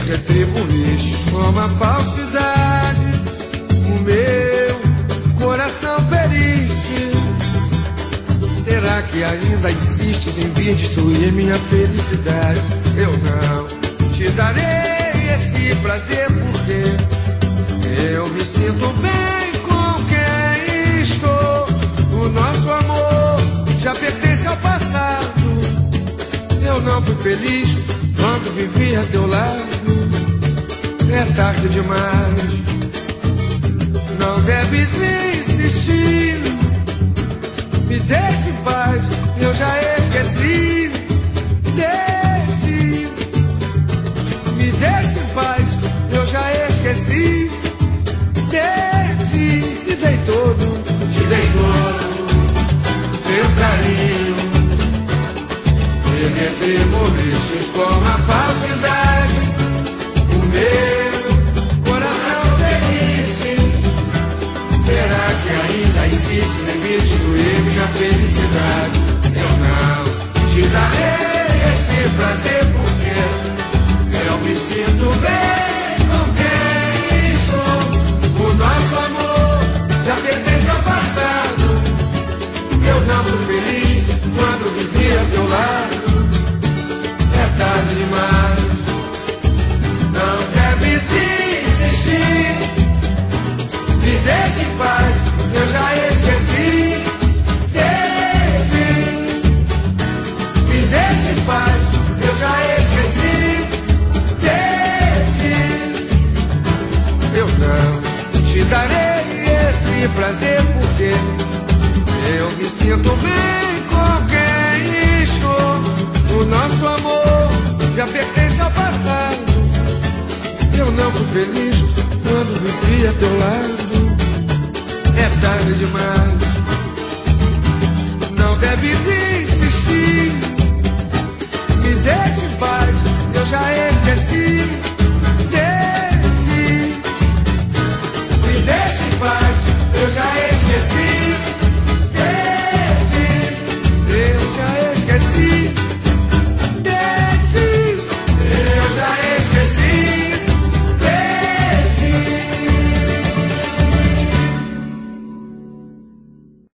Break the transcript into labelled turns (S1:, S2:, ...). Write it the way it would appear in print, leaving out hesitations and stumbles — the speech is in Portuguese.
S1: retribuíste com uma falsidade o meu coração feriste. Será que ainda insistes em vir destruir minha felicidade? Eu não te darei esse prazer porque eu me sinto bem com quem estou. O nosso amor já pertence ao passado. Eu não fui feliz quando vivi a teu lado. É tarde demais, não deves insistir. Me deixe em paz, eu já esqueci. Me deixe em paz, eu já esqueci. Te dei todo teu carinho. Me retribuíste com a falsidade o meu coração feriste. Será que ainda insiste em me destruir minha felicidade? Eu não te darei esse prazer porque eu me sinto bem com quem estou. O nosso amor já pertence ao passado. Eu não fui feliz quando vivi a teu lado. É tarde demais, não deves insistir. Me deixe em paz, eu já esqueci. Me deixe em paz, eu já esqueci. Eu não te darei esse prazer porque eu me sinto bem com quem estou. O nosso amor já pertence ao passado. Eu não fui feliz quando vivi a teu lado. É tarde demais, não deves insistir.